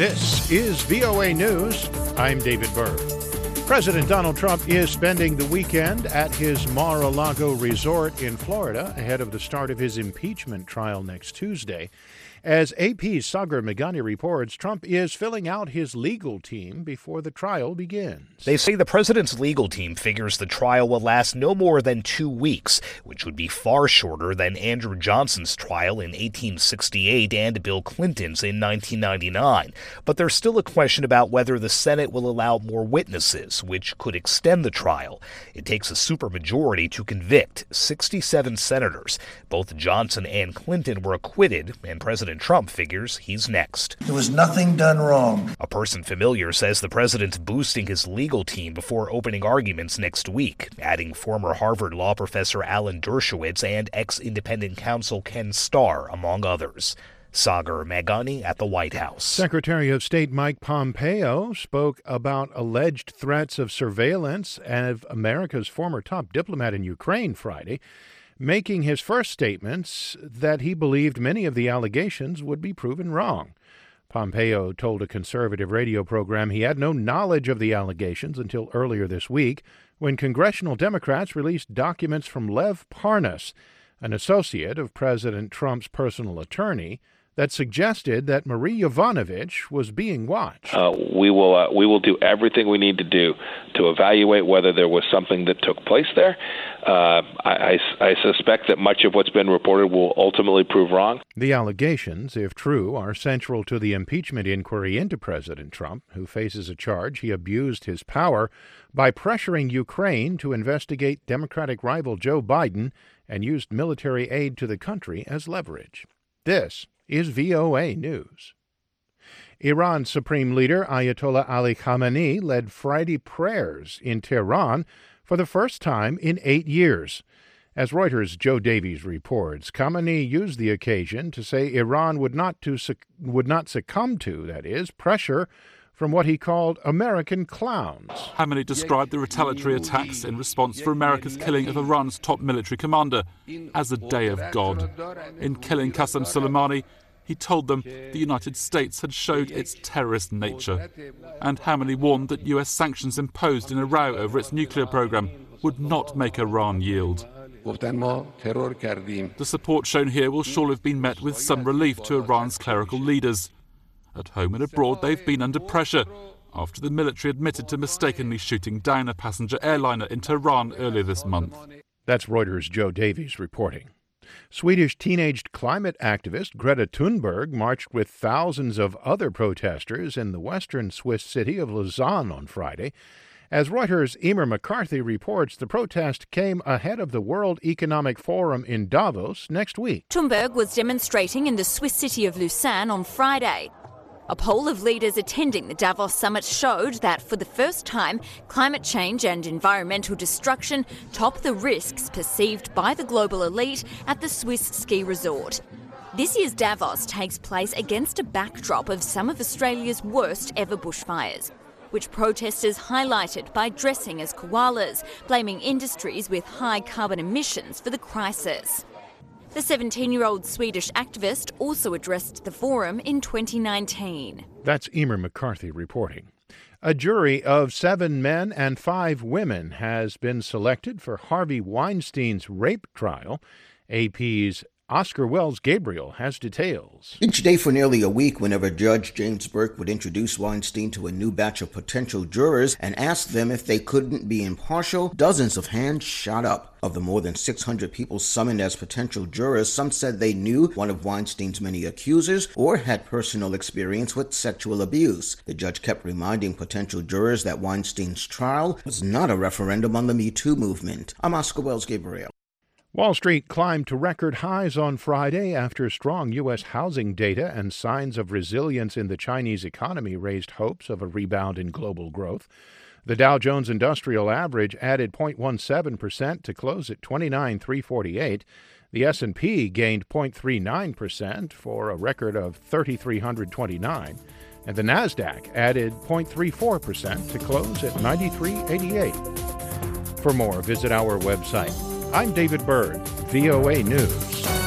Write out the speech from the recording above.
This is VOA News. I'm David Burr. President Donald Trump is spending the weekend at his Mar-a-Lago resort in Florida ahead of the start of his impeachment trial next Tuesday. As AP's Sagar Meghani reports, Trump is filling out his legal team before the trial begins. They say the president's legal team figures the trial will last no more than 2 weeks, which would be far shorter than Andrew Johnson's trial in 1868 and Bill Clinton's in 1999. But there's still a question about whether the Senate will allow more witnesses, which could extend the trial. It takes a supermajority to convict 67 senators. Both Johnson and Clinton were acquitted, and President Trump figures he's next. There was nothing done wrong. A person familiar says the president's boosting his legal team before opening arguments next week, adding former Harvard law professor Alan Dershowitz and ex-independent counsel Ken Starr, among others. Sagar Meghani at the White House. Secretary of State Mike Pompeo spoke about alleged threats of surveillance of America's former top diplomat in Ukraine Friday, making his first statements that he believed many of the allegations would be proven wrong. Pompeo told a conservative radio program he had no knowledge of the allegations until earlier this week when congressional Democrats released documents from Lev Parnas, an associate of President Trump's personal attorney, that suggested that Marie Yovanovitch was being watched. We will do everything we need to do to evaluate whether there was something that took place there. I suspect that much of what's been reported will ultimately prove wrong. The allegations, if true, are central to the impeachment inquiry into President Trump, who faces a charge he abused his power by pressuring Ukraine to investigate Democratic rival Joe Biden and used military aid to the country as leverage. This is VOA News. Iran's Supreme Leader Ayatollah Ali Khamenei led Friday prayers in Tehran for the first time in 8 years. As Reuters' Joe Davies reports, Khamenei used the occasion to say Iran would not succumb to, that is, pressure from what he called American clowns. Khamenei described the retaliatory attacks in response for America's killing of Iran's top military commander as a day of God. In killing Qasem Soleimani, he told them the United States had showed its terrorist nature. And Khamenei warned that US sanctions imposed in a row over its nuclear program would not make Iran yield. The support shown here will surely have been met with some relief to Iran's clerical leaders. At home and abroad, they've been under pressure after the military admitted to mistakenly shooting down a passenger airliner in Tehran earlier this month. That's Reuters' Joe Davies reporting. Swedish teenage climate activist Greta Thunberg marched with thousands of other protesters in the western Swiss city of Lausanne on Friday. As Reuters' Emer McCarthy reports, the protest came ahead of the World Economic Forum in Davos next week. Thunberg was demonstrating in the Swiss city of Lausanne on Friday. A poll of leaders attending the Davos summit showed that for the first time, climate change and environmental destruction top the risks perceived by the global elite at the Swiss ski resort. This year's Davos takes place against a backdrop of some of Australia's worst ever bushfires, which protesters highlighted by dressing as koalas, blaming industries with high carbon emissions for the crisis. The 17-year-old Swedish activist also addressed the forum in 2019. That's Emer McCarthy reporting. A jury of 7 men and 5 women has been selected for Harvey Weinstein's rape trial. AP's Oscar Wells Gabriel has details. Each day for nearly a week, whenever Judge James Burke would introduce Weinstein to a new batch of potential jurors and ask them if they couldn't be impartial, dozens of hands shot up. Of the more than 600 people summoned as potential jurors, some said they knew one of Weinstein's many accusers or had personal experience with sexual abuse. The judge kept reminding potential jurors that Weinstein's trial was not a referendum on the Me Too movement. I'm Oscar Wells Gabriel. Wall Street climbed to record highs on Friday after strong U.S. housing data and signs of resilience in the Chinese economy raised hopes of a rebound in global growth. The Dow Jones Industrial Average added 0.17% to close at 29,348. The S&P gained 0.39% for a record of 3,329. And the Nasdaq added 0.34% to close at 9388. For more, visit our website. I'm David Byrd, VOA News.